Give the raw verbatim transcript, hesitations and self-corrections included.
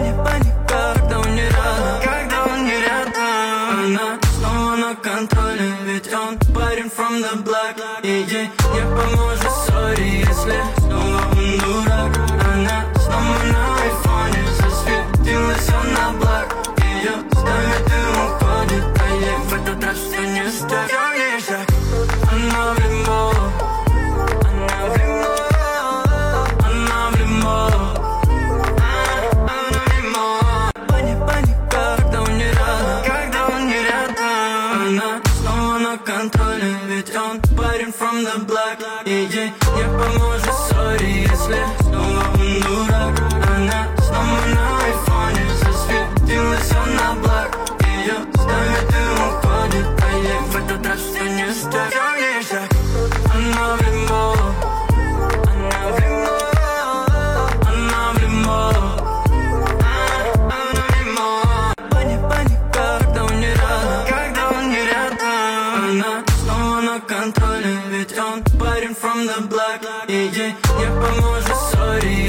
Паника, когда он не рядом, когда он не рядом. Она снова на контроле, ведь он парень from the block. И ей не поможет, сори, если снова он дурак. Она снова на айфоне, засветилась он на блок. Ее ставит и уходит, а ей в этот раз все не стоит. Темный шаг, она в лимо, она в лимо, она в лимо, она в лимо. Паника, когда он не рядом, когда он не рядом. Она снова на контроле, ведь он парень from the block. И ей не поможет, сори, если снова он дурак. Она снова на айфоне, засветилась он на блок. Ее ставит и уходит, а ей в этот раз все не стоит. Темный шаг, она в лимо, она в лимо, она в лимо, она в лимо. Паника, когда он не рядом, когда он не рядом. Она снова на контроле, ведь он парень from the block. И ей не поможет, сори,